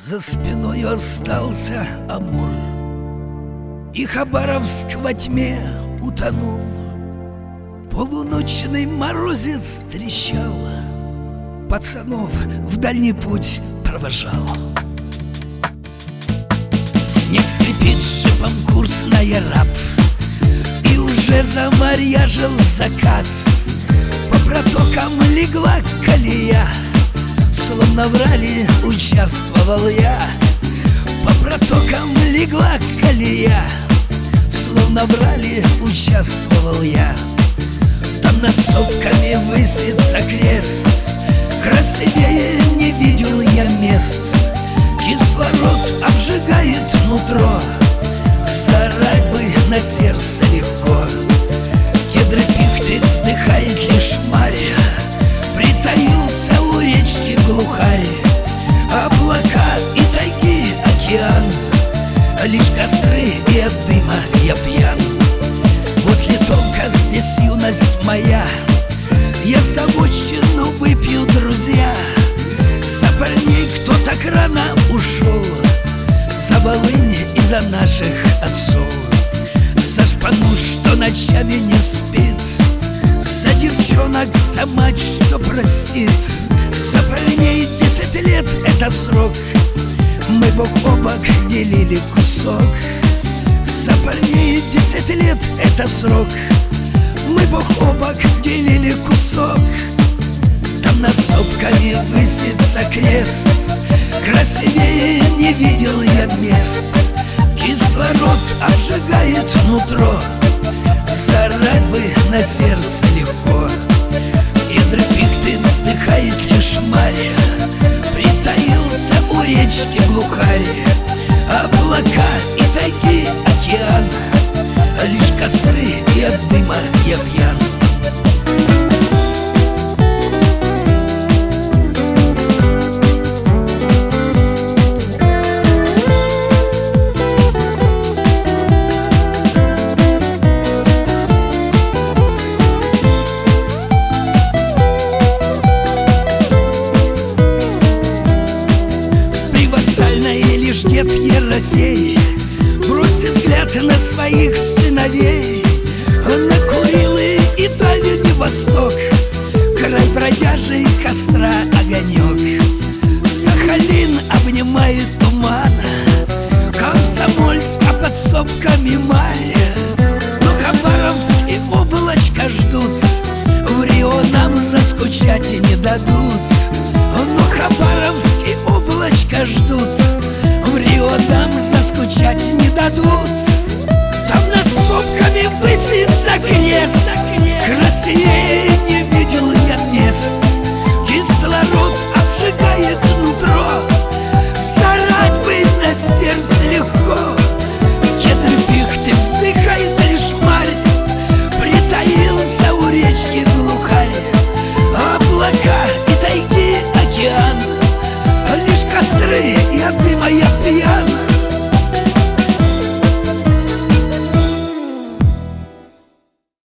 За спиной остался Амур, и Хабаровск во тьме утонул. Полуночный морозец трещал, пацанов в дальний путь провожал. Снег скрипит шипом курсная раб, и уже замарьяжил закат. По протокам легла колея, словно в ралли участвовал я. По протокам легла колея, словно в ралли участвовал я. Там над сопками высится крест, красивее не видел я мест. Кислород обжигает нутро, зарать бы на сердце легко. Кедры пихты вздыхает лишь Марья, притаился у речки глухарь. Облака и тайги океан, лишь костры и от дыма я пьян. Вот ли только здесь юность моя, я за обочину выпью, друзья. За парней, кто так рано ушел, за Волынь и за наших отцов. За шпану, что ночами не спит, за девчонок, за мать, что простит. За парней 10 лет — это срок, мы бок о бок делили кусок. За парней 10 лет — это срок, мы бок о бок делили кусок. Там над сопками высится крест, красивее не видел я мест. Кислород обжигает нутро, зарать бы на сердце легко. Кедры пихты вздыхает лишь Марья, притаился у речки глухарь. Облака и тайги океан, лишь костры и от дыма я пьян. Дед Ерофей бросит взгляд на своих сыновей. Он на Курилы и Дальний Восток, край бродяжий костра огонек. Сахалин обнимает туман, Комсомольск, а под сопками май. Но Хабаровск и облачко ждут, в Рио нам заскучать и не дадут. Но Хабаровск и облачко ждут, в Рио нам заскучать не дадут. Там над сопками высится крест, красивее не видел я мест. Кислород